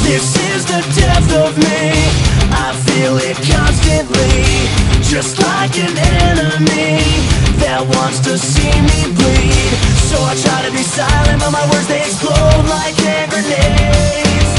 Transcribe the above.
This is the depth of me, I feel it constantly, just like an enemy that wants to see me bleed. So I try to be silent, but my words they explode like hand grenades.